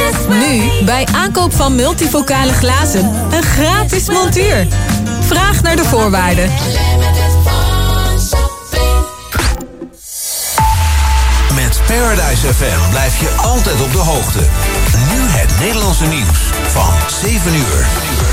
Nu, bij aankoop van multivocale glazen, een gratis montuur. Vraag naar de voorwaarden. Met Paradise FM blijf je altijd op de hoogte. Nu het Nederlandse nieuws van 7 uur.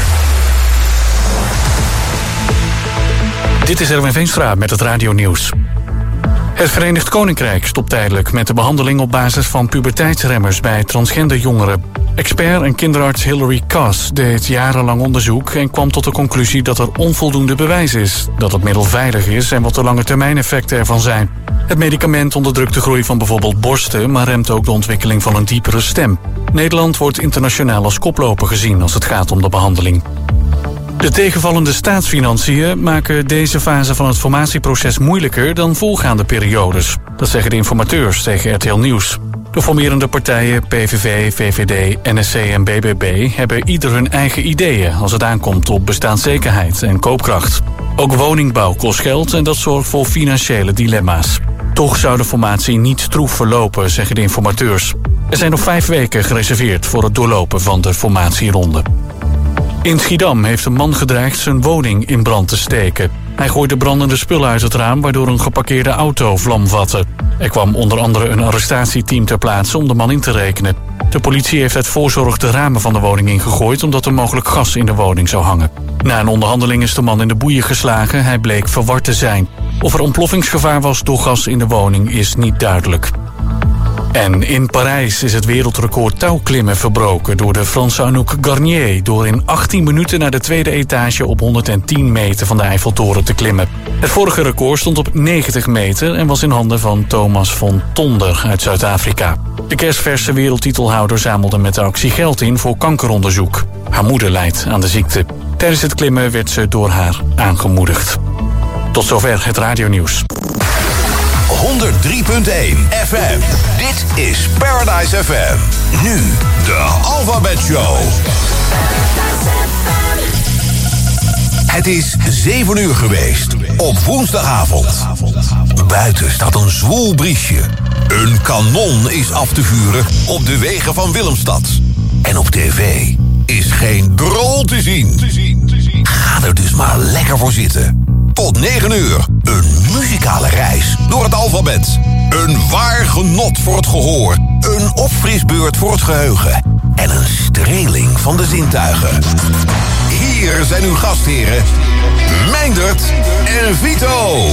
Dit is Erwin Veenstra met het radionieuws. Het Verenigd Koninkrijk stopt tijdelijk met de behandeling op basis van puberteitsremmers bij transgender jongeren. Expert en kinderarts Hilary Cass deed jarenlang onderzoek en kwam tot de conclusie dat er onvoldoende bewijs is. Dat het middel veilig is en wat de lange termijn effecten ervan zijn. Het medicament onderdrukt de groei van bijvoorbeeld borsten, maar remt ook de ontwikkeling van een diepere stem. Nederland wordt internationaal als koploper gezien als het gaat om de behandeling. De tegenvallende staatsfinanciën maken deze fase van het formatieproces moeilijker dan voorgaande periodes. Dat zeggen de informateurs tegen RTL Nieuws. De formerende partijen PVV, VVD, NSC en BBB hebben ieder hun eigen ideeën als het aankomt op bestaanszekerheid en koopkracht. Ook woningbouw kost geld en dat zorgt voor financiële dilemma's. Toch zou de formatie niet stroef verlopen, zeggen de informateurs. Er zijn nog 5 weken gereserveerd voor het doorlopen van de formatieronde. In Schiedam heeft een man gedreigd zijn woning in brand te steken. Hij gooide brandende spullen uit het raam, waardoor een geparkeerde auto vlam vatte. Er kwam onder andere een arrestatieteam ter plaatse om de man in te rekenen. De politie heeft uit voorzorg de ramen van de woning ingegooid, omdat er mogelijk gas in de woning zou hangen. Na een onderhandeling is de man in de boeien geslagen. Hij bleek verward te zijn. Of er ontploffingsgevaar was door gas in de woning is niet duidelijk. En in Parijs is het wereldrecord touwklimmen verbroken door de Franse Anouk Garnier, door in 18 minuten naar de tweede etage op 110 meter van de Eiffeltoren te klimmen. Het vorige record stond op 90 meter en was in handen van Thomas von Tonder uit Zuid-Afrika. De kerstverse wereldtitelhouder zamelde met de actie geld in voor kankeronderzoek. Haar moeder lijdt aan de ziekte. Tijdens het klimmen werd ze door haar aangemoedigd. Tot zover het radionieuws. 103.1 FM. Dit is Paradise FM. Nu de Alphabet Show. Het is 7 uur geweest op woensdagavond. Buiten staat een zwoel briesje. Een kanon is af te vuren op de wegen van Willemstad. En op tv is geen drol te zien. Ga er dus maar lekker voor zitten. Tot 9 uur. Een muzikale reis door het alfabet. Een waar genot voor het gehoor. Een opfrisbeurt voor het geheugen. En een streeling van de zintuigen. Hier zijn uw gastheren Meindert en Vito.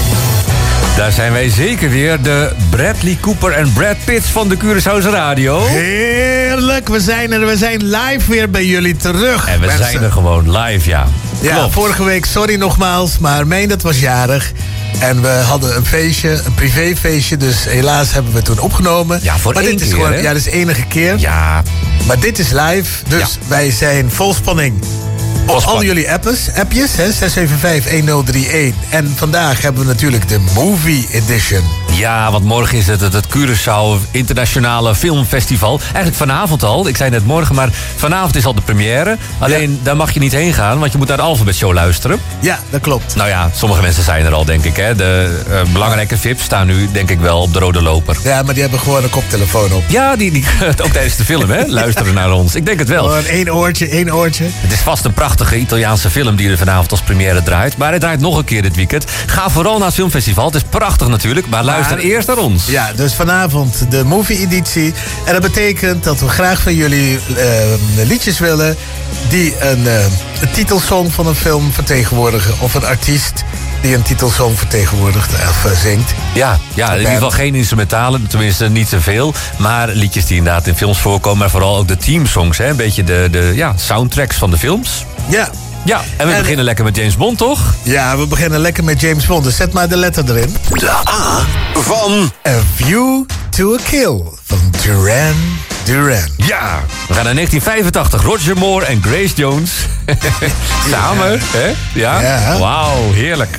Daar zijn wij zeker weer, de Bradley Cooper en Brad Pitt van de Curaçaose Radio. Heerlijk, we zijn er, we zijn live weer bij jullie terug. En we zijn er gewoon live, ja. Ja, klopt. Vorige week, sorry nogmaals, maar Meindert was jarig. En we hadden een feestje, een privéfeestje, dus helaas hebben we toen opgenomen. Ja, voor maar één dit is keer, gewoon, hè? ja, dit is de enige keer. Ja. Maar dit is live, dus wij zijn vol spanning. Op al jullie appjes, hè, 675-1031. En vandaag hebben we natuurlijk de Movie Edition. Ja, want morgen is het Curaçao Internationale Filmfestival. Eigenlijk vanavond al. Ik zei net morgen, maar vanavond is al de première. Alleen, daar mag je niet heen gaan, want je moet naar de Alphabet Show luisteren. Ja, dat klopt. Nou ja, sommige mensen zijn er al, denk ik. Hè. De belangrijke VIP's staan nu, denk ik wel, op de rode loper. Ja, maar die hebben gewoon een koptelefoon op. Ja, die ook tijdens de film, hè, luisteren naar ons. Ik denk het wel. Gewoon één oortje. Het is vast een prachtige Italiaanse film die er vanavond als première draait. Maar hij draait nog een keer dit weekend. Ga vooral naar het filmfestival. Het is prachtig natuurlijk, maar luister eerst naar ons. Ja, dus vanavond de movie-editie. En dat betekent dat we graag van jullie liedjes willen die een titelsong van een film vertegenwoordigen. Of een artiest die een titelsong vertegenwoordigt of zingt. Ja, in ieder geval geen instrumentalen, tenminste niet zoveel. Maar liedjes die inderdaad in films voorkomen. Maar vooral ook de teamsongs, hè? Een beetje de soundtracks van de films. Ja. Ja, en we beginnen lekker met James Bond, toch? Ja, we beginnen lekker met James Bond. Dus zet maar de letter erin. De A van A View to a Kill van Duran Duran. Ja, we gaan naar 1985. Roger Moore en Grace Jones. Samen, hè? Ja? Wauw, heerlijk.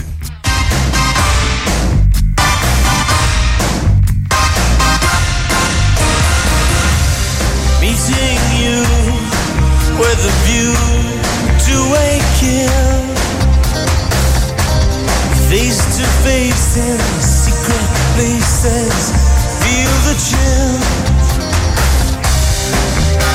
Meeting you with a view to a kill. Face to face in secret places. Feel the chill.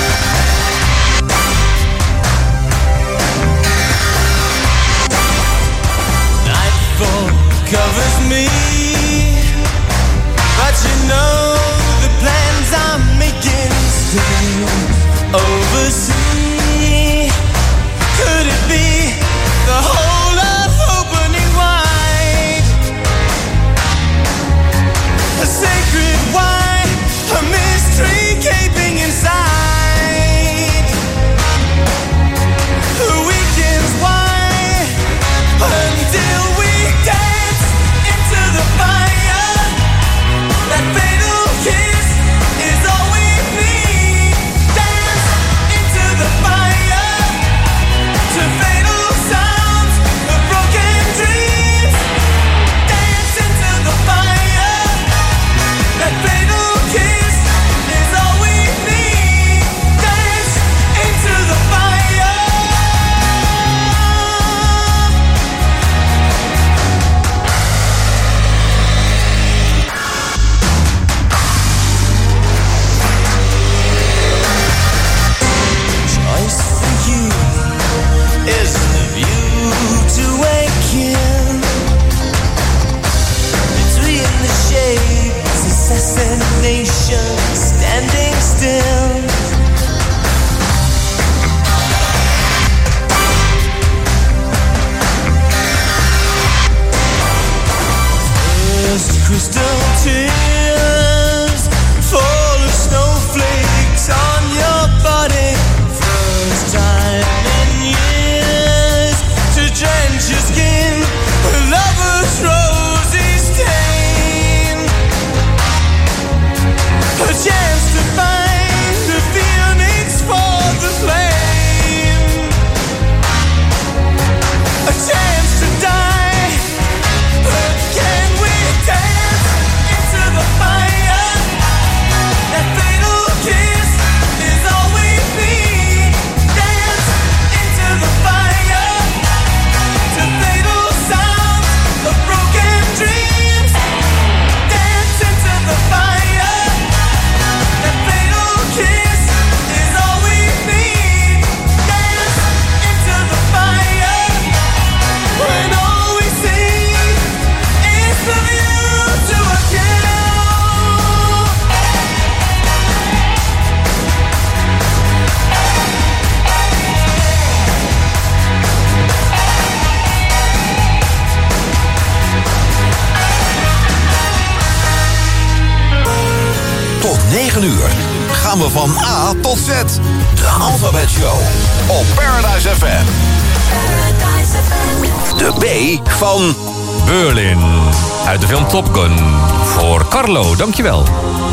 we van A tot Z. De Alphabet Show op Paradise FM. De B van Berlin. Uit de film Top Gun. Voor Carlo, dankjewel.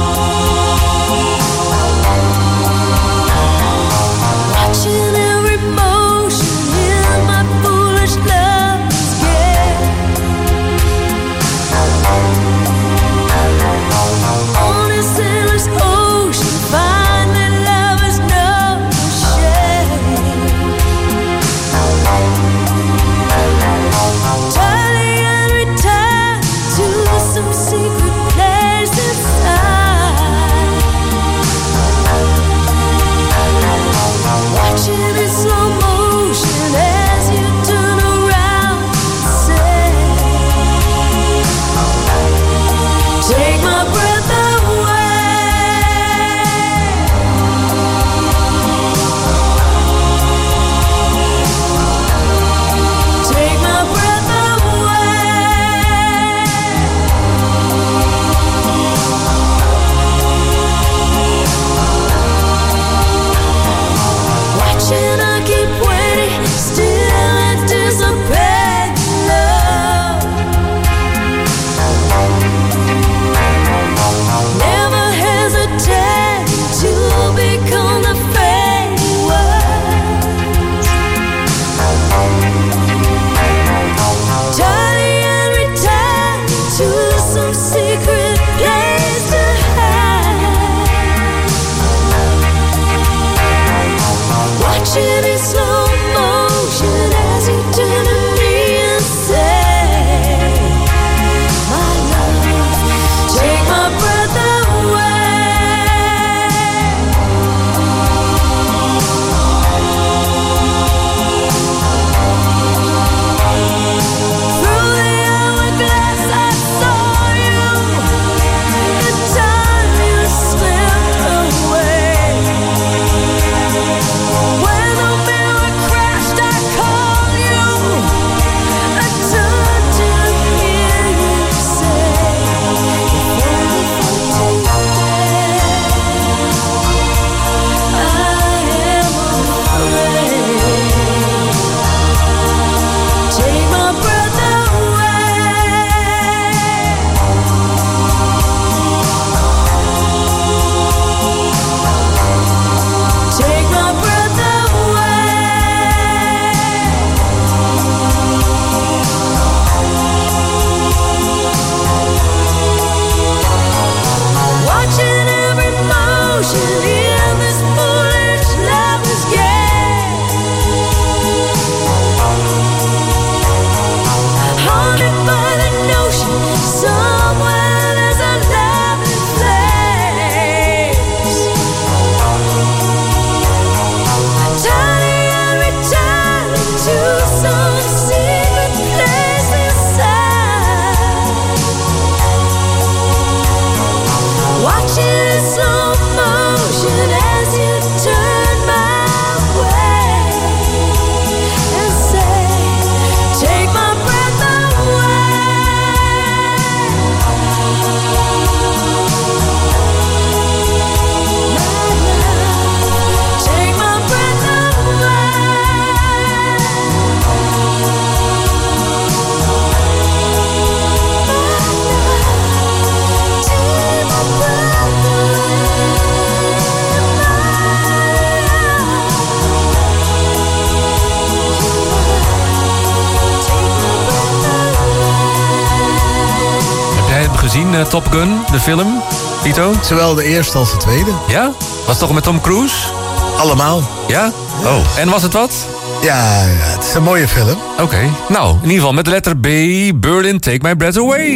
Top Gun, de film, Tito? Zowel de eerste als de tweede. Ja? Was het toch met Tom Cruise? Allemaal. Ja? Oh. En was het wat? Ja, het is een mooie film. Oké. Nou, in ieder geval met de letter B, Berlin, Take My Breath Away.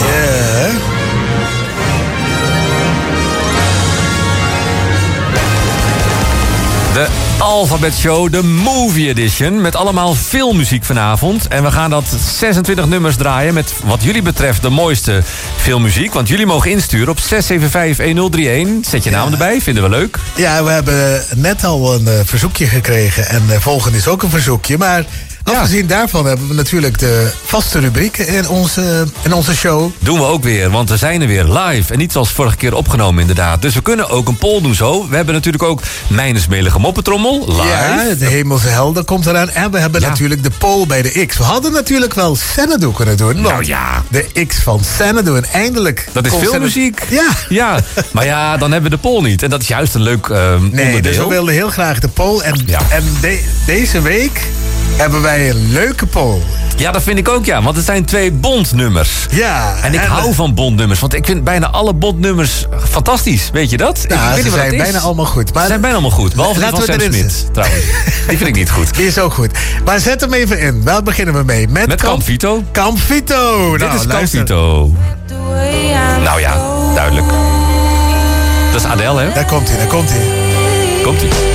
Ja. De Alphabet Show, de Movie Edition. Met allemaal filmmuziek vanavond. En we gaan dat 26 nummers draaien met wat jullie betreft de mooiste filmmuziek. Want jullie mogen insturen op 675-1031. Zet je naam erbij, vinden we leuk. Ja, we hebben net al een verzoekje gekregen. En volgende is ook een verzoekje. Maar Afgezien daarvan hebben we natuurlijk de vaste rubrieken in onze show. Doen we ook weer, want we zijn er weer live. En niet zoals vorige keer opgenomen inderdaad. Dus we kunnen ook een poll doen zo. We hebben natuurlijk ook Mijn Smelige Moppetrommel live. Ja, de Hemelse Helden komt eraan. En we hebben natuurlijk de poll bij de X. We hadden natuurlijk wel Xanadu kunnen doen. Nou ja. De X van Xanadu. En eindelijk... Dat is filmmuziek. Ja. Maar ja, dan hebben we de poll niet. En dat is juist een leuk onderdeel. Dus we wilden heel graag de poll. En deze week hebben wij een leuke poll. Ja, dat vind ik ook, ja. Want het zijn 2 Bondnummers. Ja. En ik hou van Bondnummers. Want ik vind bijna alle Bondnummers fantastisch. Weet je dat? Nou, ze zijn bijna allemaal goed. Ze zijn bijna allemaal goed. Behalve die van Sam Smith, trouwens. Die vind ik niet goed. Die is ook goed. Maar zet hem even in. Waar beginnen we mee? Met Camp Vito. Camp Vito. Dit is Camp Vito. Nou ja, duidelijk. Dat is Adele, hè? Daar komt hij. Komt-ie. Ja.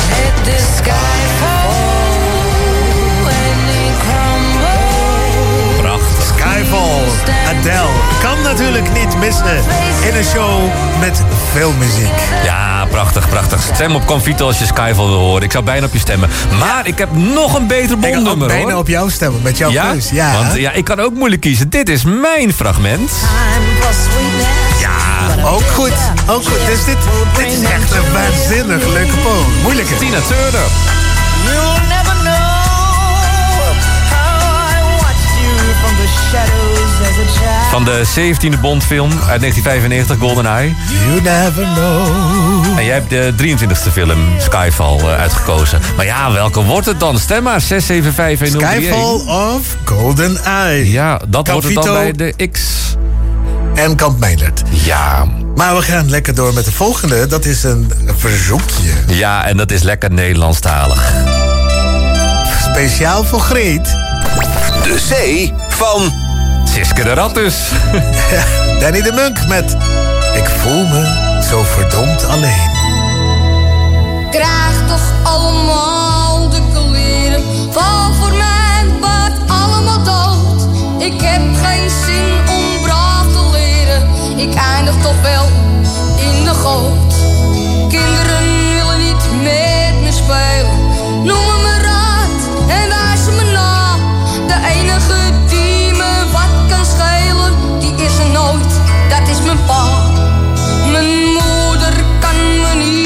Prachtig. Skyfall, Adele. Kan natuurlijk niet missen in een show met veel muziek. Ja, prachtig. Stem op Confito als je Skyfall wil horen. Ik zou bijna op je stemmen. Maar ik heb nog een beter Bondnummer, hoor. Ik kan bijna op jou stemmen, met jouw keus. Ja, want ik kan ook moeilijk kiezen. Dit is mijn fragment. Ja, ook goed. Dus dit is echt een waanzinnig leuke poll. Moeilijke. Tina Turner. You'll never know how I watched you from the shadows as a child. Van de 17e Bondfilm uit 1995, GoldenEye. You never know. En jij hebt de 23e film, Skyfall, uitgekozen. Maar ja, welke wordt het dan? Stem maar, 6751031. Skyfall of GoldenEye. Ja, dat wordt het dan bij de X. En Kamp Meijlert. Ja. Maar we gaan lekker door met de volgende. Dat is een verzoekje. Ja, en dat is lekker Nederlandstalig. Speciaal voor Greet. De C van... Siske de Rat dus. Danny de Munk met... Ik voel me zo verdomd alleen. Krijg toch allemaal de kleren. Val voor mijn bad allemaal dood. Ik heb geen zin om braaf te leren. Ik eindig toch wel in de goot. Kinderen willen niet met me spelen. Noem me raad en wijs me na. De enige die me wat kan schelen, die is er nooit. Dat is mijn pa. Mijn moeder kan me niet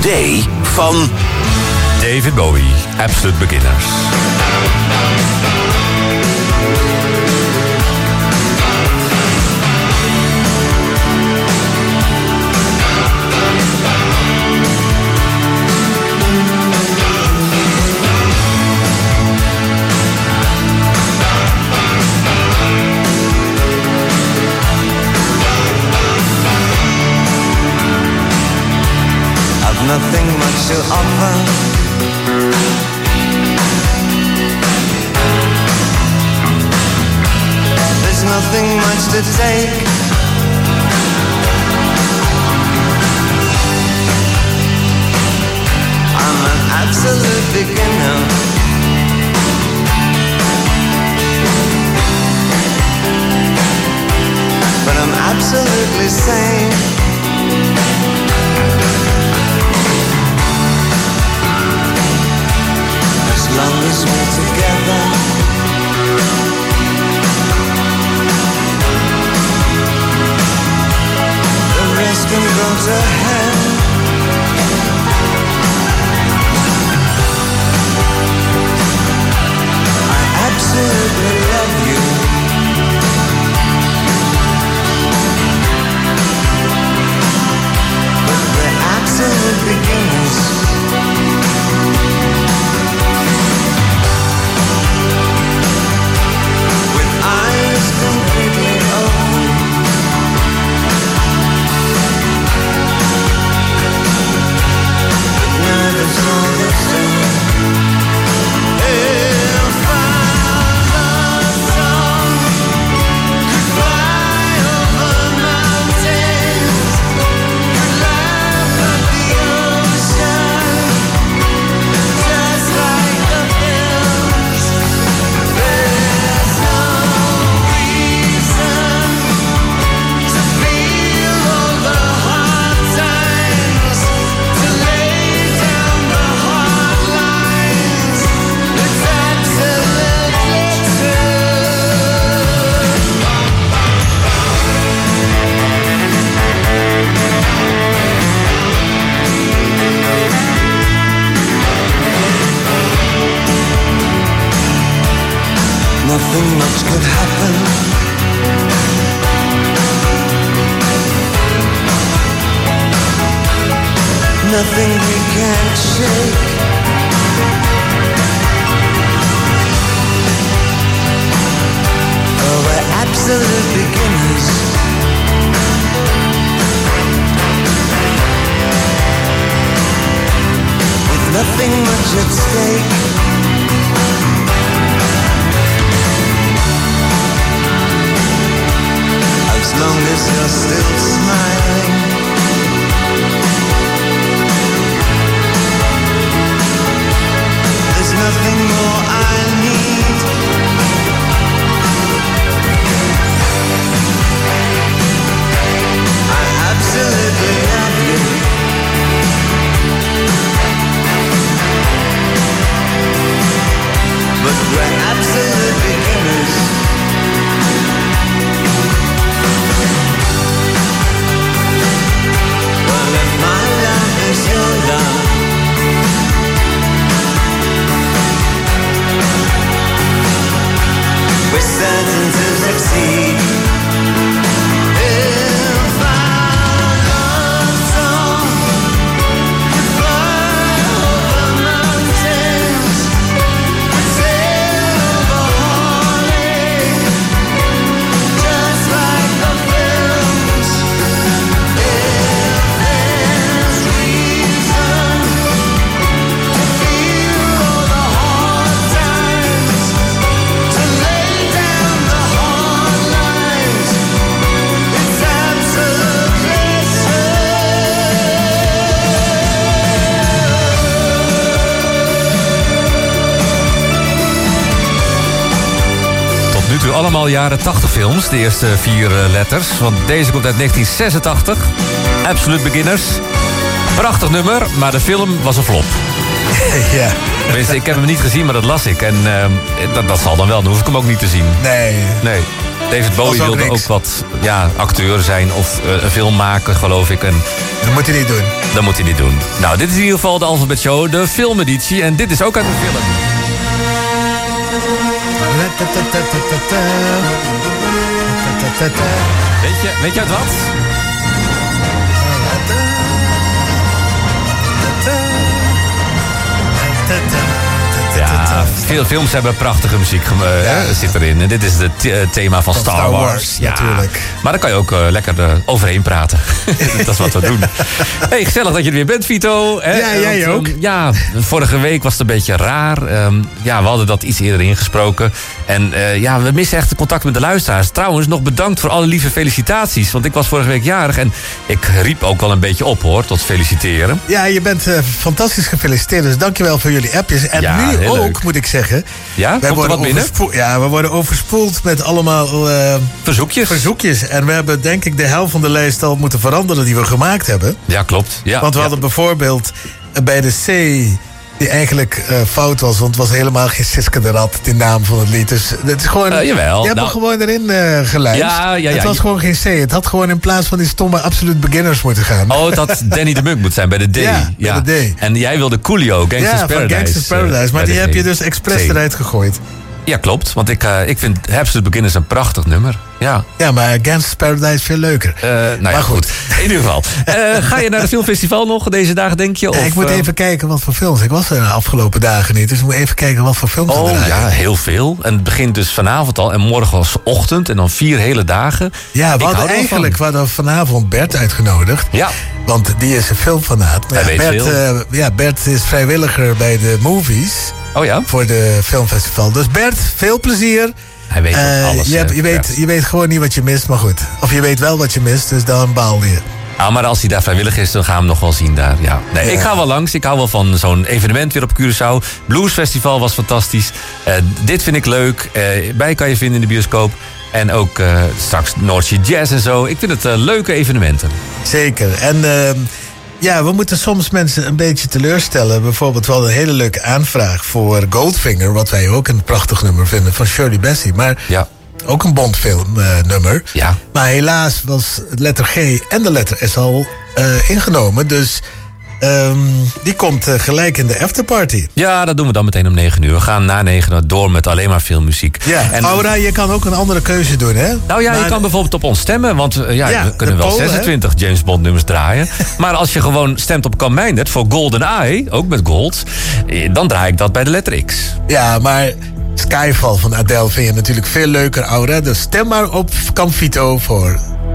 D van... David Bowie, Absolute Beginners. Nothing much to offer. There's nothing much to take. I'm an absolute beginner. But I'm absolutely sane. As long as we're together, the rest can go to hell. I absolutely love you. But we're absolute beginners. Completely open. But nervous all the same. If our song could fly over mountains, could laugh at the ocean, just like the films. There's no to feel all the hard times, to lay down the hard lines. It's absolutely true. Nothing much could happen. Nothing we can't shake. Oh, we're absolute beginners. With nothing much at stake. As long as you're still smiling. There's nothing more I need. I absolutely love you. But we're absolute beginners. Well, if my love is your love, we're certain to succeed. If our love song could fly over mountains, could sail over Holly, just like the films. If there's reason to feel all the hard times, to lay down the hard lines, it's absolutely Tot nu toe allemaal jaren 80 films, de eerste 4 letters. Want deze komt uit 1986. Absolute Beginners. Prachtig nummer, maar de film was een flop. Ja. Tenminste, ik heb hem niet gezien, maar dat las ik. En dat zal dan wel, dan hoef ik hem ook niet te zien. Nee. Nee. David Bowie wilde ook wat acteur zijn of een film maken, geloof ik. En dat moet hij niet doen. Dat moet hij niet doen. Nou, dit is in ieder geval de Alphabet Show, de filmeditie. En dit is ook uit een film. Weet je uit wat? Ja, veel films hebben prachtige muziek zit erin. En dit is het thema van Star Wars. Ja, natuurlijk. Maar daar kan je ook lekker overheen praten. Dat is wat we doen. Hey, gezellig dat je er weer bent, Vito. Hè? Ja, jij ook. Vorige week was het een beetje raar. We hadden dat iets eerder ingesproken. En we missen echt het contact met de luisteraars. Trouwens, nog bedankt voor alle lieve felicitaties. Want ik was vorige week jarig en ik riep ook wel een beetje op, hoor, tot feliciteren. Ja, je bent fantastisch gefeliciteerd. Dus dankjewel voor jullie appjes. En nu ook, leuk. Moet ik zeggen. Ja, komt er wat binnen? Ja, we worden overspoeld met allemaal verzoekjes. En we hebben denk ik de helft van de lijst al moeten veranderen die we gemaakt hebben. Ja, klopt. Ja, want we hadden bijvoorbeeld bij de C, die eigenlijk fout was, want het was helemaal geen Siske de Rat, die naam van het lied. Dus het is gewoon. Jawel. Je hebt hem gewoon erin gelijst. Ja. Het was gewoon geen C. Het had gewoon in plaats van die stomme Absolute Beginners moeten gaan. Oh, het had Danny de Munk moet zijn bij de D. Ja, bij de D. En jij wilde Coolio, Gangsta's Paradise. Van Gangsta's Paradise. Maar die heb je dus expres eruit gegooid. Ja, klopt. Want ik vind Absolute Beginners een prachtig nummer. Ja, maar Gangsta's Paradise veel leuker. Maar goed. In ieder geval. Ga je naar het filmfestival nog deze dagen, denk je? Ik moet even kijken wat voor films. Ik was er de afgelopen dagen niet. Dus ik moet even kijken wat voor films er draaien. Ja, heel veel. En het begint dus vanavond al. En morgenochtend. En dan 4 hele dagen. Ja, we hadden vanavond Bert uitgenodigd. Ja. Want die is een filmfanaat. Bert is vrijwilliger bij de Movies. Oh ja? Voor de filmfestival. Dus Bert, veel plezier. Hij weet alles. Je weet gewoon niet wat je mist, maar goed. Of je weet wel wat je mist, dus dan baal je. Maar als hij daar vrijwillig is, dan gaan we hem nog wel zien daar. Ja. Nee, ik ga wel langs. Ik hou wel van zo'n evenement weer op Curaçao. Bluesfestival was fantastisch. Dit vind ik leuk. Bij kan je vinden in de bioscoop. En ook straks North Sea Jazz en zo. Ik vind het leuke evenementen. Zeker. En we moeten soms mensen een beetje teleurstellen. Bijvoorbeeld wel een hele leuke aanvraag voor Goldfinger. Wat wij ook een prachtig nummer vinden van Shirley Bassey. Maar ook een Bondfilm nummer. Ja. Maar helaas was de letter G en de letter S al ingenomen. Dus die komt gelijk in de afterparty. Ja, dat doen we dan meteen om 9 uur. We gaan na 9 door met alleen maar filmmuziek. Ja, en Aura, je kan ook een andere keuze doen, hè? Nou ja, je kan bijvoorbeeld op ons stemmen. Want we kunnen wel 26 James Bond nummers draaien. Maar als je gewoon stemt op Cam Meindert voor Golden Eye, ook met gold, dan draai ik dat bij de letter X. Ja, maar Skyfall van Adele vind je natuurlijk veel leuker, Aura. Dus stem maar op Camfito voor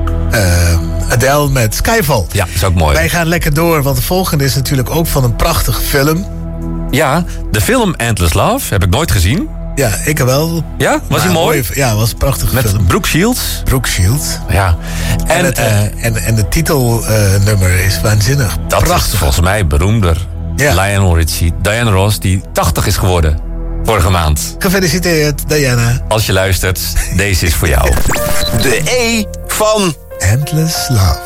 Adele met Skyfall. Ja, is ook mooi. Wij gaan lekker door, want de volgende is natuurlijk ook van een prachtige film. Ja, de film Endless Love heb ik nooit gezien. Ja, ik wel. Ja, was hij mooi? Ja, was een prachtige film. Met Brooke Shields. Brooke Shields. Ja. En de titelnummer is waanzinnig. Dat prachtig. Is volgens mij beroemder. Ja. Lionel Richie, Diana Ross, die 80 is geworden. Vorige maand. Gefeliciteerd, Diana. Als je luistert, deze is voor jou. De E van Endless Love.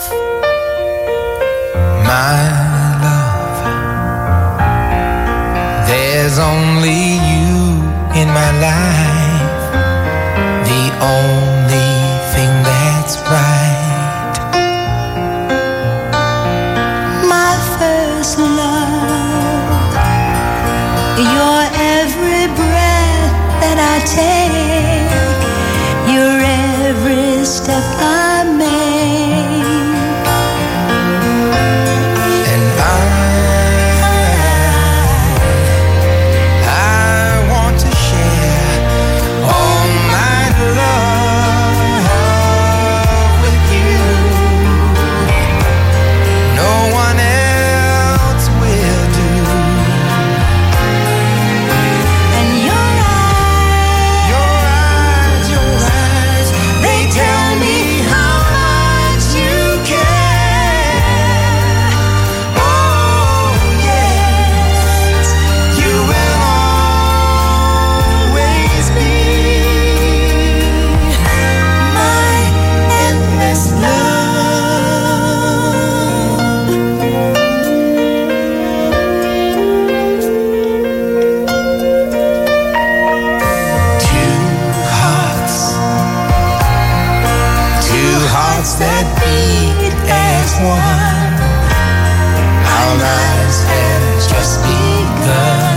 My love, there's only you in my life, the only thing that's right. My first love, your every breath that I take, your every step I make. I want to share all my love one. Our lives have just begun.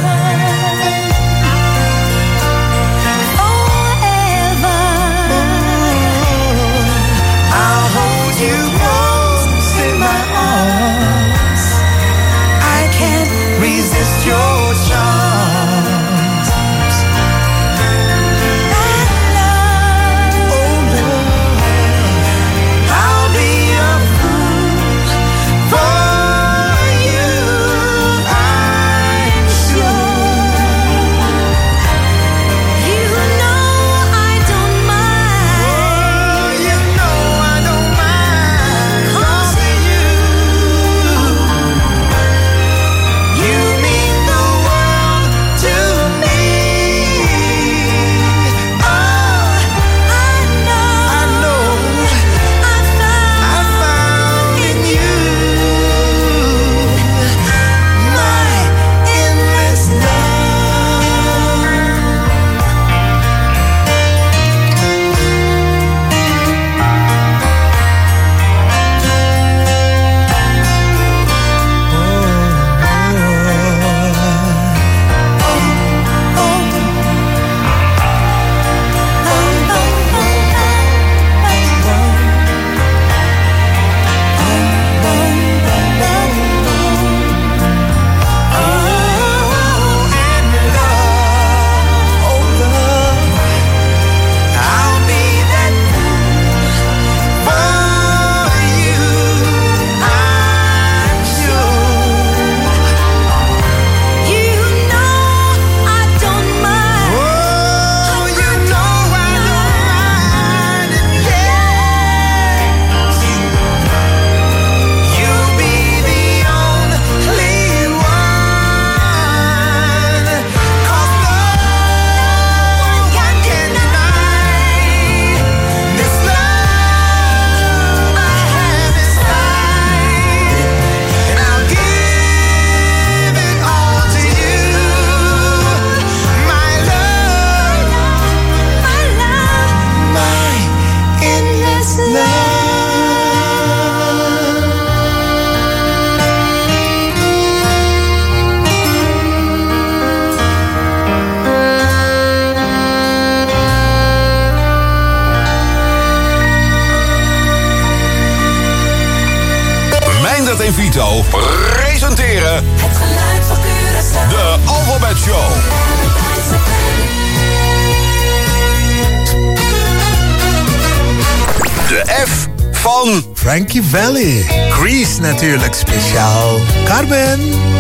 Forever, I'll hold you close in my arms. I can't resist your charms. that love, Oh Lord, I'll be a fool for you. I'm sure. you know I don't mind. You know I don't mind causing you. You mean the world to me. Oh, I know I found in you my endless love. I'll be that fool for you. I'm sure. you know I don't mind. Oh, you know I don't mind. Yes, you'll be the only one. 'Cause no one can deny this love I have inside, and I'll give it all to you, my love, my endless love. Meindert en Vito presenteren Het geluid van Curaçao. de Alphabet Show. De F van Frankie Valli. Grease natuurlijk speciaal. Carmen.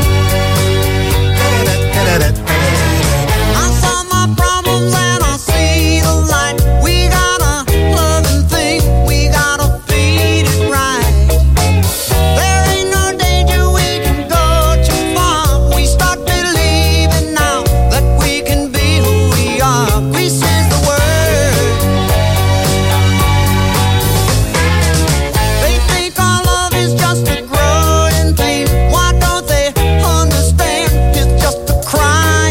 I saw my problems and I see the light. We got a loving thing, we gotta feed it right. There ain't no danger, we can go too far. We start believing now that we can be who we are. Grease is the word. They think our love is just a growing pain. Why don't they understand? It's just a crime.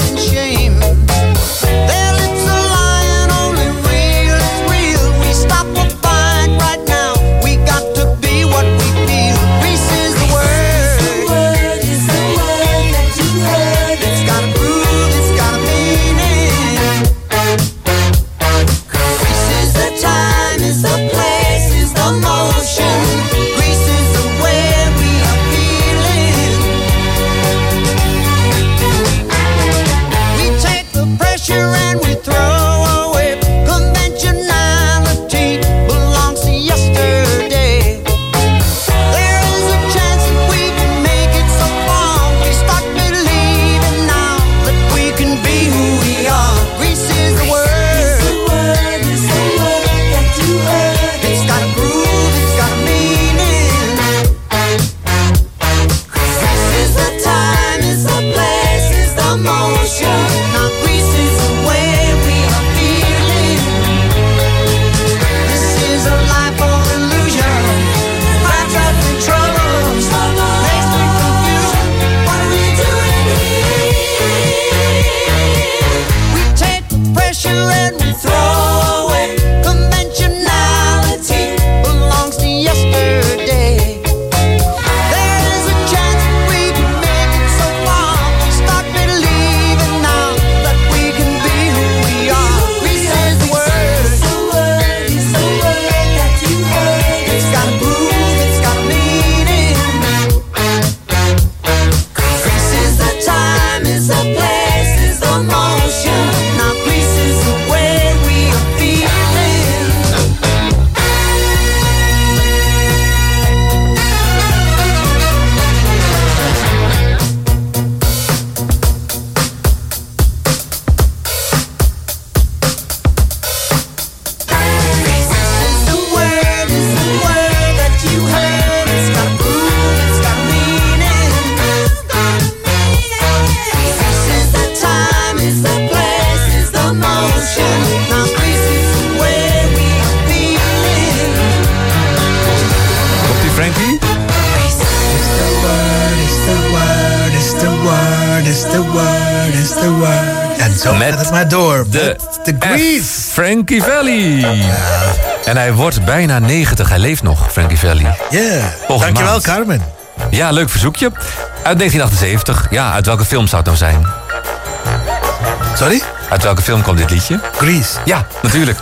Zo Met gaat het maar door. de Met de Grease. Frankie Valli. En hij wordt bijna 90. Hij leeft nog, Frankie Valli. Ja, Volgende dankjewel maand. Carmen. Ja, leuk verzoekje. Uit 1978. Ja, uit welke film zou het nou zijn? Sorry? Uit welke film kwam dit liedje? Grease. Ja, natuurlijk.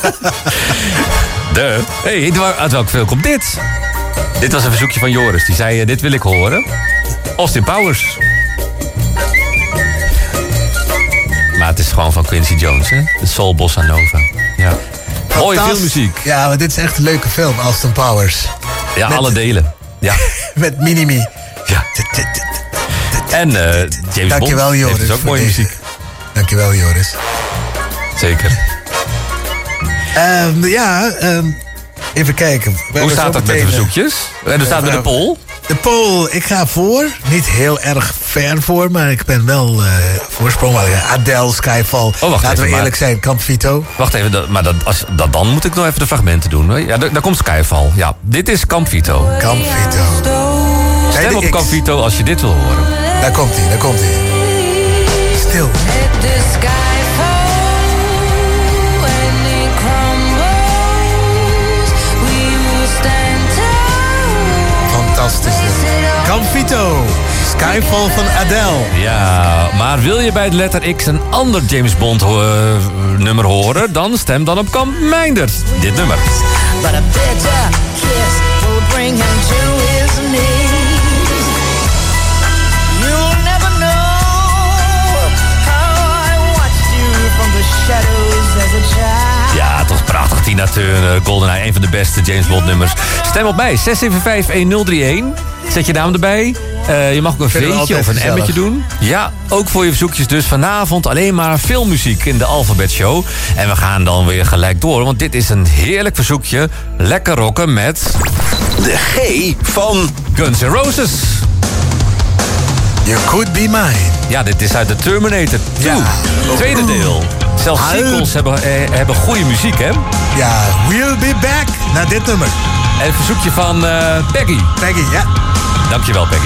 Hey, uit welke film komt dit? Dit was een verzoekje van Joris. Die zei, dit wil ik horen. Austin Powers. Maar het is gewoon van Quincy Jones, hè? De Soul Bossa Nova. Ja. Mooie Fantastisch. filmmuziek. Ja, maar dit is echt een leuke film, Austin Powers. Ja, Met- alle delen. Ja. Met Minimi. Ja. En James Dankjewel Bond Joris. heeft dus ook voor mooie deze. muziek. Dankjewel Joris. Zeker. Even kijken. We Hoe hebben staat zo dat met de meteen, verzoekjes? En er staat bij de poll. De poll, ik ga voor. Niet heel erg ver voor, maar ik ben wel voorsprong. Adele, Skyfall. wacht Laten even, we maar- eerlijk zijn, Camp Vito. Wacht even, maar dan moet ik nog even de fragmenten doen. Hoor. Ja, daar komt Skyfall. Ja, dit is Camp Vito. Camp Vito. Stem de op X. Camp Vito als je dit wil horen. Daar komt hij, daar komt hij. Stil. Fantastisch dit. Camp Vito. Skyfall van Adele. Ja, maar wil je bij de letter X een ander James Bond nummer horen... dan stem dan op Kamp Meindert. Dit nummer. But a bitter kiss will bring him to his knees. You'll never know how I watched you from the shadows as a child. Ja, het was prachtig. Tina Turner, GoldenEye, een van de beste James Bond nummers. Stem op mij, 675-1031. Zet je naam erbij. Je mag ook een Vinden we V'tje altijd of een gezellig. M'tje doen. Ja, ook voor je verzoekjes dus. Vanavond alleen maar filmmuziek in de Alphabet Show. En we gaan dan weer gelijk door, want dit is een heerlijk verzoekje. Lekker rocken met... De G van Guns N' Roses. You could be mine. Ja, dit is uit de Terminator 2. Ja. Tweede deel. Zelfs sequels hebben goede muziek, hè? Ja, we'll be back. Naar dit nummer. En het verzoekje van Peggy. Peggy, ja. Dankjewel, Peggy.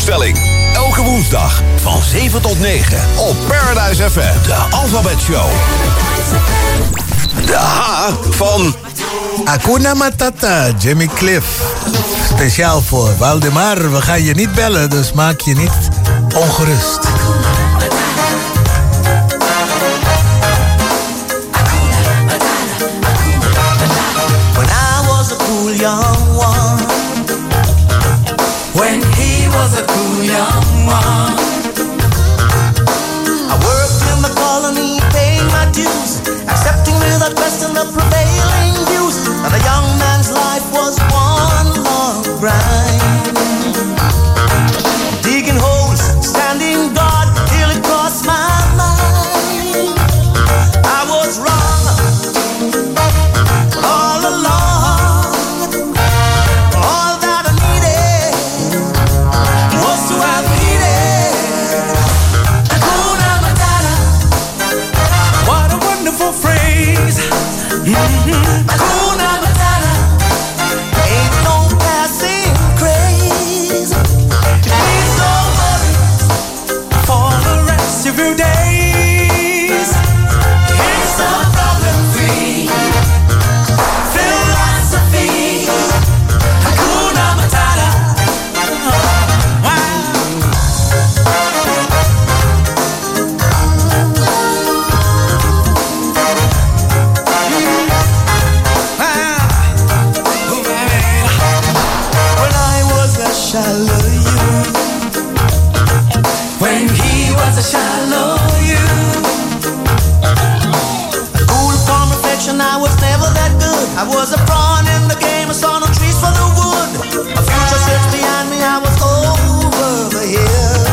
belangstelling. Elke woensdag van 7 tot 9 op Paradise FM. De Alphabet Show. De H van... Hakuna Matata, Jimmy Cliff. Speciaal voor Waldemar. We gaan je niet bellen, dus maak je niet ongerust. When I was a cool young one. When he was a cool young one. I worked in the colony, paying my dues, accepting without question the prevailing views. And a young man's life was one long grind. Digging holes, standing guard, till it crossed my mind. I was wrong all along. All that I needed was to have needed Hakuna Matata. What a wonderful phrase. Hakuna Matata. Ain't no passing craze. It means no worries for the rest of your days. It's a problem-free philosophy. Hakuna Matata. When I was a shallow youth, When he was a shallow youth. cool from reflection, I was never that good. I was a pawn in the game, I saw no trees for the wood. A future sits behind me, I was over the hill.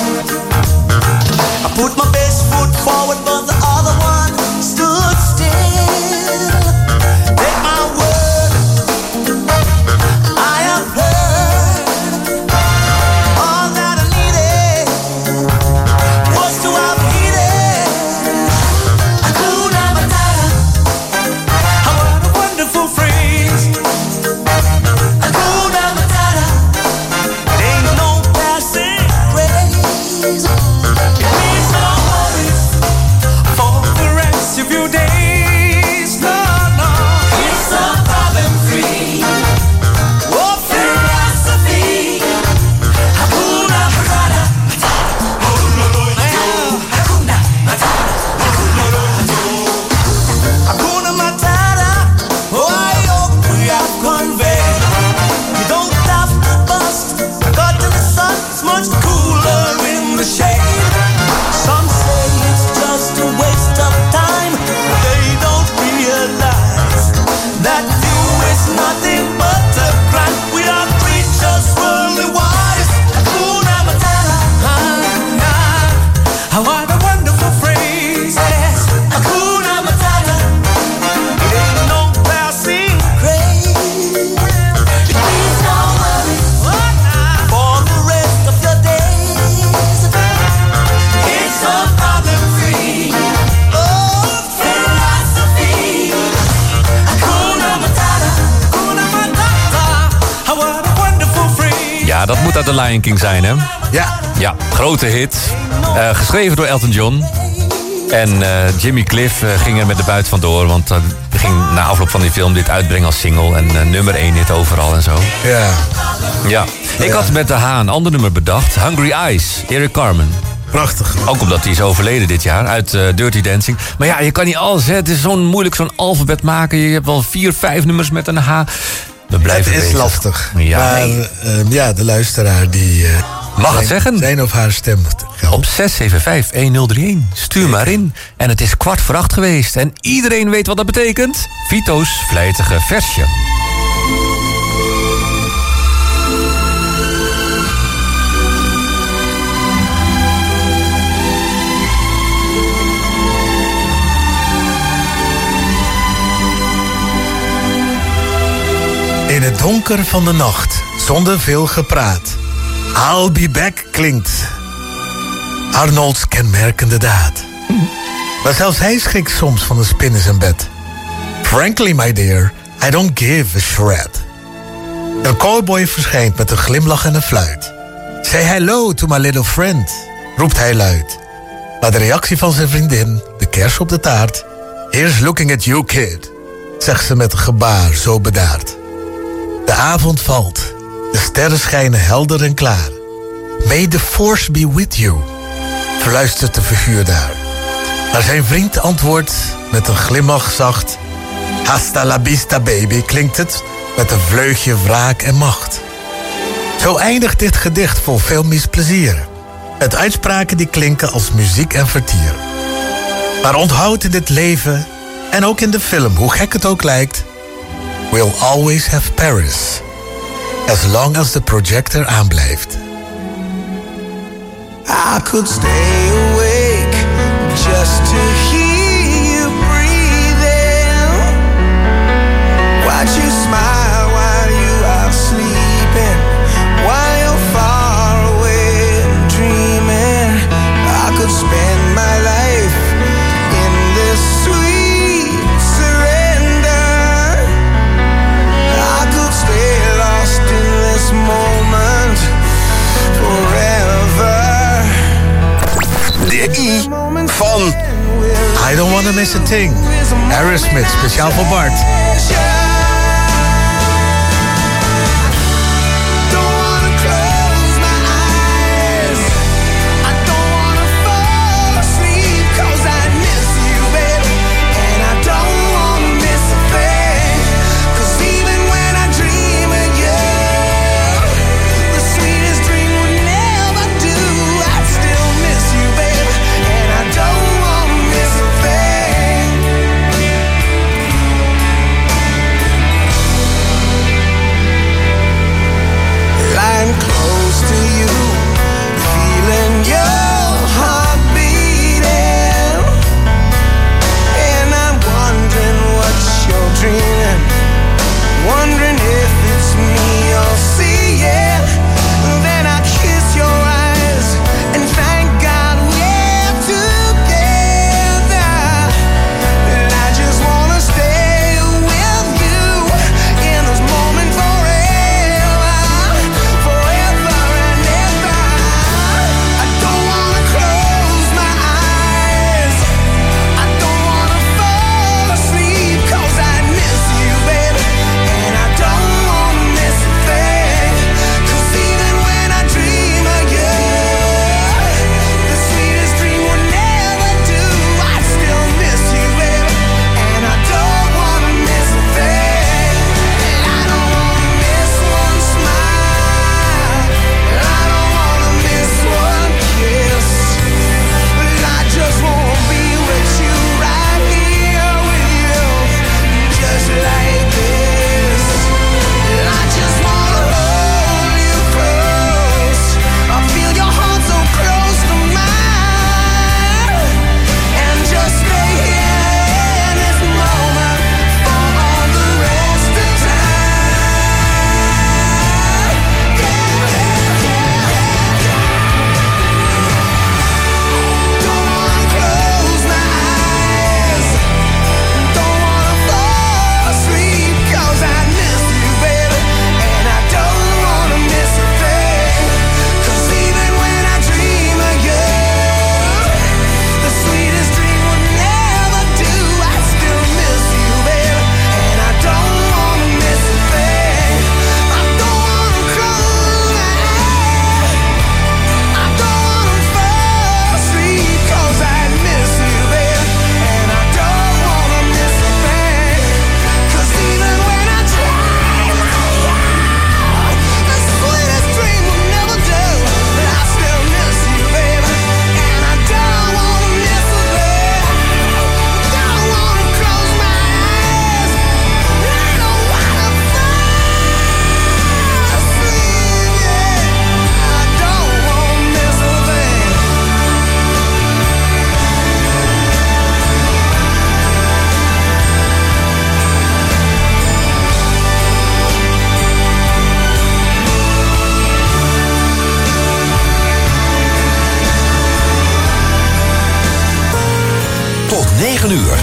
I put my best foot forward, but the other one stood still. Take my word, I have heard. All that I needed was to have needed Hakuna Matata. What a wonderful phrase. Hakuna Matata. It ain't no passing craze. It means no worries for the rest of your days. No, no. It's a problem-free Oh, philosophy. Hakuna Matata. Hakuna Matata. Oh, I hope we have conveyed. You don't have to bust. I got in the sun, it's much cooler in the shade. Some say it's just a waste of time. They don't realize that view is nothing but a crime. We are creatures worldly wise. Hakuna Matata. What a wonderful phrase. Yes. Hakuna Matata. It ain't no passing craze. It means no worries for the rest of your days. It's a problem-free Oh, philosophy. Hakuna Matata. Hakuna Matata. What a wonderful phrase. Ja, dat moet uit de Lion King zijn, hè? Ja, Ja, grote hit. Geschreven door Elton John. En Jimmy Cliff ging er met de buit vandoor. Want hij ging na afloop van die film dit uitbrengen als single. En nummer 1 hit overal en zo. ja. Ja. Ik had met de H een ander nummer bedacht. Hungry Eyes, Eric Carmen. Prachtig. Ook omdat hij is overleden dit jaar uit Dirty Dancing. Maar ja, je kan niet alles, hè. Het is zo'n moeilijk zo'n alfabet maken. Je hebt wel 4, 5 nummers met een H. We blijven Het is bezig. lastig. Ja, maar nee. de luisteraar die... Mag het zeggen? Zijn of haar stem geldt. Op 675-1031. Stuur maar in. En het is 7:15 geweest. En iedereen weet wat dat betekent. Vito's vlijtige versje. In het donker van de nacht, zonder veel gepraat. I'll be back klinkt Arnold's kenmerkende daad. Maar zelfs hij schrikt soms van de spin in zijn bed. Frankly, my dear, I don't give a shred. Een cowboy verschijnt met een glimlach en een fluit. Say hello to my little friend, roept hij luid. Maar de reactie van zijn vriendin, de kers op de taart... Here's looking at you, kid, zegt ze met een gebaar zo bedaard. De avond valt, de sterren schijnen helder en klaar. May the force be with you, fluistert de figuur daar. Maar zijn vriend antwoordt met een glimlach zacht... Hasta la vista, baby, klinkt het met een vleugje wraak en macht. Zo eindigt dit gedicht vol filmisch plezier. Met uitspraken die klinken als muziek en vertier. Maar onthoud in dit leven en ook in de film, hoe gek het ook lijkt... We'll always have Paris, as long as the projector aanblijft. I could stay awake just to hear you breathing. Watch you smile while you are sleeping, while you're far away and dreaming. I could spend my life in this sweet surrender. I could stay lost in this moment forever. De I van I Don't Wanna Miss a Thing. Aerosmith, speciaal voor Bart.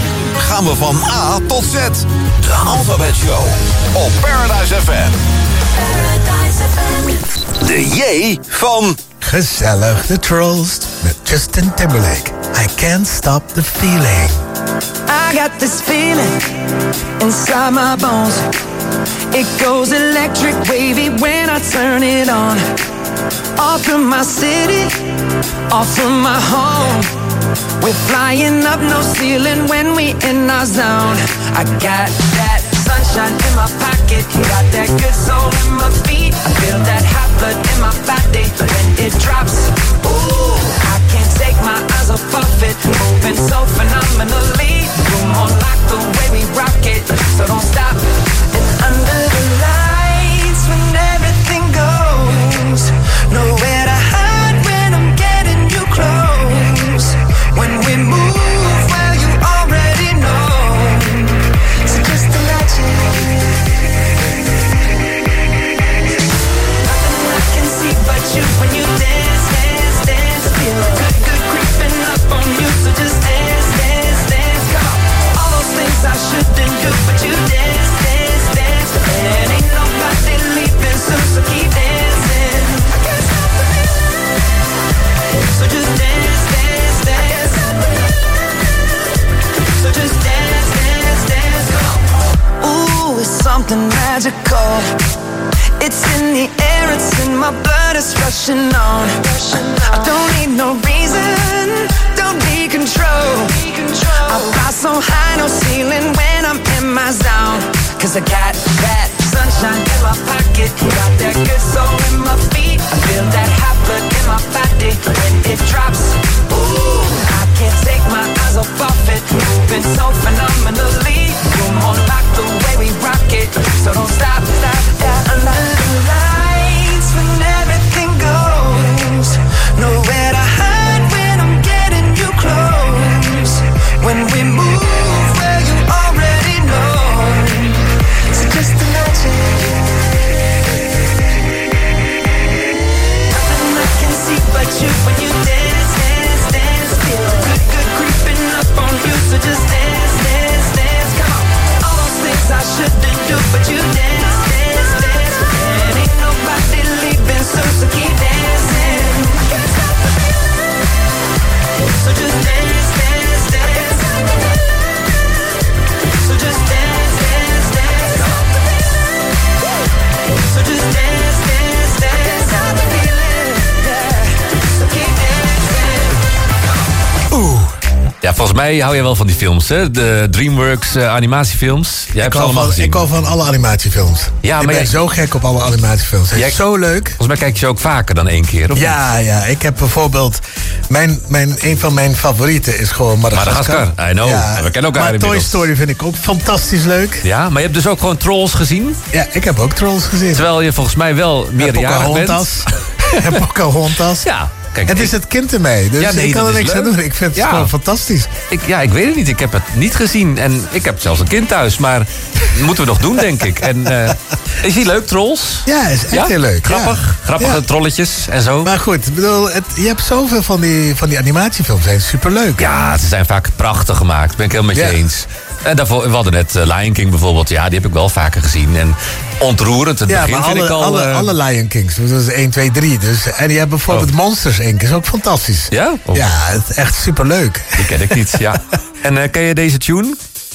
gaan we van A tot Z. De Alphabet Show op Paradise FM. De J van... Gezellig, The Trolls met Justin Timberlake. I can't stop the feeling. I got this feeling inside my bones. It goes electric wavy when I turn it on. Off from my city, off from my home. We're flying up, no ceiling when we in our zone. I got that sunshine in my pocket, got that good soul in my feet. I feel that hot blood in my body when it drops. Ooh, I can't take my eyes off of it, moving so phenomenally. You're more like the way we rock it, so don't stop. And under the lights when everything goes, nowhere to hide when I'm getting you close. When we move, well you already know. So just imagine. Nothing I can see but you when you dance, dance, dance. Feel good, good creeping up on you. So just dance, dance, dance. Come on. All those things I shouldn't do, but you dance, dance, dance. And ain't nobody leaving soon, so keep dancing. I can't stop the feeling. So just dance, dance, dance. So just dance, dance, dance. Come on. Ooh, it's something magical. It's in the air, it's in my blood, it's rushing on. I don't need no reason, don't need control. I fly so high, no ceiling when I'm in my zone. Cause I got that sunshine in my pocket, got that good soul in my feet. I feel that hot blood in my body when it drops. Ooh, I can't take my eyes off of it, moving so phenomenally. You're more like the way we rock it, so don't stop, stop, stop. Under the lights when everything goes, nowhere to hide when I'm getting you close. When we move, well you already know. So just imagine. Nothing I can see but you when you dance, dance, dance. Feel good, good creeping up on you. So just dance, dance, dance. Come on. All those things I shouldn't do, but you dance, dance, dance. And ain't nobody leaving soon, so keep dancing. I can't stop the feeling. So just dance, dance, dance. So just dance, dance, dance. So just dance, dance, dance. Stop the feeling, yeah. So keep dancing. Oeh. Ja, volgens mij hou jij wel van die films, hè? De DreamWorks animatiefilms. Jij hebt ze allemaal gezien. Ik hou van alle animatiefilms. Ja, ik maar ben zo gek op alle animatiefilms. Het is zo leuk. Volgens mij kijk je ze ook vaker dan 1 keer, of ja, niet? ja. Ik heb bijvoorbeeld... een van mijn favorieten is gewoon Madagascar. I know. Ja. We kennen elkaar maar inmiddels. Toy Story vind ik ook fantastisch leuk. Ja, maar je hebt dus ook gewoon Trolls gezien? Ja, ik heb ook Trolls gezien. Terwijl je volgens mij wel meerjarig bent. Ik heb ook al Pocahontas. Ja. Kijk, het is het kind in mij, dus ik kan er niks aan doen. Ik vind het gewoon fantastisch. Ik weet het niet. Ik heb het niet gezien. En ik heb zelfs een kind thuis. Maar dat moeten we nog doen, denk ik. En, is die leuk, Trolls? Ja, is echt heel leuk. Grappig. Grappige trolletjes en zo. Maar goed, ik bedoel, je hebt zoveel van die animatiefilms. Zijn superleuk. Ja, ze zijn vaak prachtig gemaakt. Ben ik helemaal met je eens. En daarvoor, we hadden net Lion King bijvoorbeeld. Ja, die heb ik wel vaker gezien. En ontroerend. Het begin vind ik al... alle Lion Kings. Dat is 1, 2, 3. Dus, en je hebt bijvoorbeeld Monsters Inc. is ook fantastisch. Ja? Ja, het is echt superleuk. Die ken ik niet, ja. En ken je deze tune?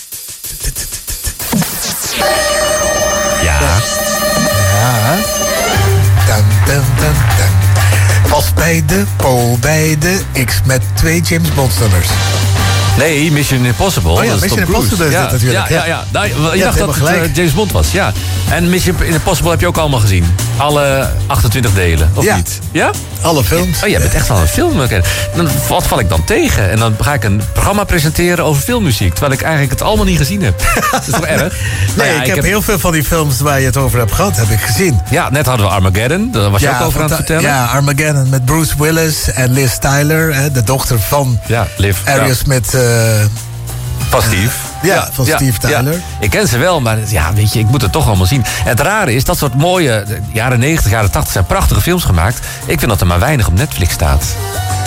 Ja. Ja. Dun, dun, dun, dun. Pas bij de Paul bij de X met 2 James Bond nummers. Nee, Mission Impossible. Oh ja, dat is Mission Tom Impossible is Cruise. dat natuurlijk. Ja. Nou, je dacht dat het James Bond was, ja. En Mission Impossible heb je ook allemaal gezien. Alle 28 delen, of niet? Ja? Alle films. Oh, jij bent echt wel een filmkenner. Wat val ik dan tegen? En dan ga ik een programma presenteren over filmmuziek. Terwijl ik eigenlijk het allemaal niet gezien heb. Dat is toch erg? Nee, ik heb heel veel van die films waar je het over hebt gehad, heb ik gezien. Ja, net hadden we Armageddon. Daar was je ook over aan het vertellen. Ja, Armageddon met Bruce Willis en Liz Tyler. De dochter van Liv Aerosmith. Van Steve. Ja, van Steve Tyler. Ja. Ik ken ze wel, maar ja, weet je, ik moet het toch allemaal zien. En het rare is, dat soort mooie jaren 90, jaren 80 zijn prachtige films gemaakt. Ik vind dat er maar weinig op Netflix staat.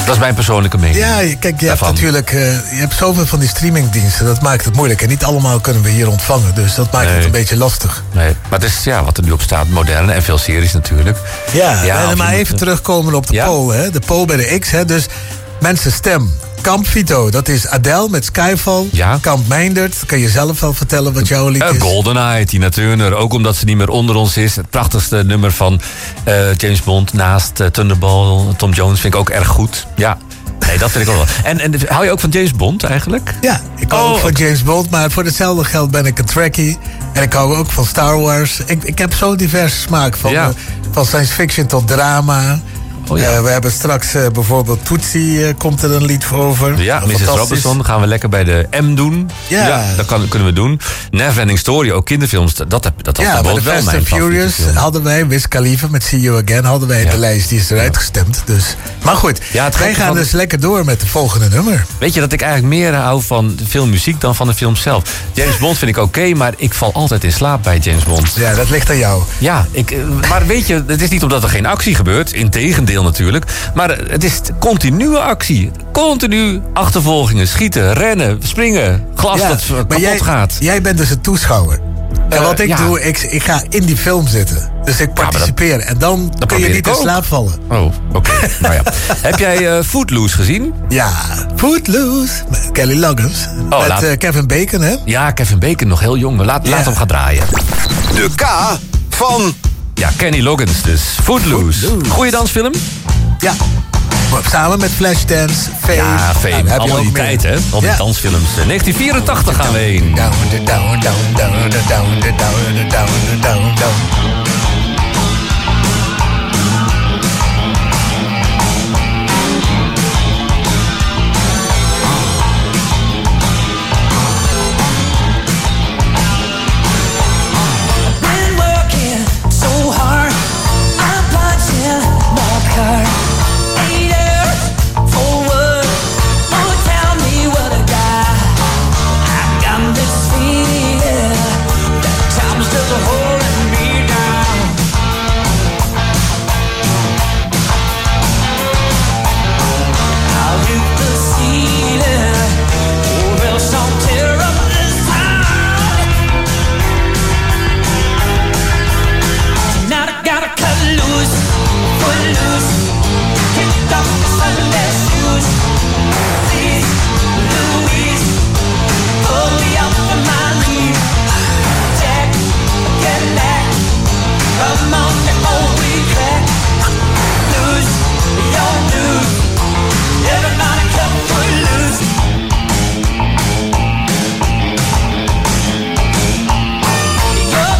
Dat is mijn persoonlijke mening. Ja, kijk, je hebt Daarvan. natuurlijk je hebt zoveel van die streamingdiensten. Dat maakt het moeilijk. En niet allemaal kunnen we hier ontvangen. Dus dat maakt Nee. het een beetje lastig. Nee, maar het is wat er nu op staat, moderne en veel series natuurlijk. Ja, maar of je even moet, terugkomen op de Ja. poll. Hè? De poll bij de X. Hè? Dus mensen stem. Kamp Vito, dat is Adele met Skyfall. Ja. Kamp Meindert, kan je zelf wel vertellen wat jouw lied is? GoldenEye, Tina Turner. Ook omdat ze niet meer onder ons is. Het prachtigste nummer van James Bond naast Thunderball. Tom Jones vind ik ook erg goed. Ja, nee, dat vind ik ook wel. En hou je ook van James Bond eigenlijk? Ja, ik hou ook van James Bond, maar voor hetzelfde geld ben ik een trekkie. En ik hou ook van Star Wars. Ik heb zo'n diverse smaak, van science fiction tot drama. Oh, ja. We hebben straks bijvoorbeeld Tootsie, komt er een lied voor over. Ja, Mrs. Fantastisch. Robinson gaan we lekker bij de M doen. Ja. Dat kunnen we doen. Neverending Story, ook kinderfilms. Dat was Ja, bij de wel Fast mijn and Furious favoriete film. hadden wij Wiz Khalifa met See You Again hadden wij in de lijst. Die is eruit gestemd. Dus. Maar goed, Ja, het wij gekke gaan van- dus lekker door met de volgende nummer. Weet je dat ik eigenlijk meer hou van de filmmuziek dan van de film zelf? James Bond vind ik oké, maar ik val altijd in slaap bij James Bond. Ja, dat ligt aan jou. Ja, maar weet je, het is niet omdat er geen actie gebeurt. Integendeel natuurlijk. Maar het is continue actie. Continu achtervolgingen, schieten, rennen, springen. Glas dat maar kapot gaat. Jij bent dus een toeschouwer. En wat ik doe, ik ga in die film zitten. Dus ik participeer. En dan kun je probeer niet ik in ook. slaap vallen. Oh, oké. Nou ja. Heb jij Footloose gezien? Ja, Footloose. Met Kelly Loggins. Oh, met Kevin Bacon, hè? Ja, Kevin Bacon, nog heel jong. Laat hem gaan draaien. De K van... Ja, Kenny Loggins dus. Footloose. Goeie dansfilm? Ja. Samen met Flashdance, Fame. Ja, Fame. Nou, dan heb je Allemaal ook die meer. tijd, hè? Al die Ja. dansfilms. 1984 gaan we heen. Down, down, down, down, down, down, down, down, down, down.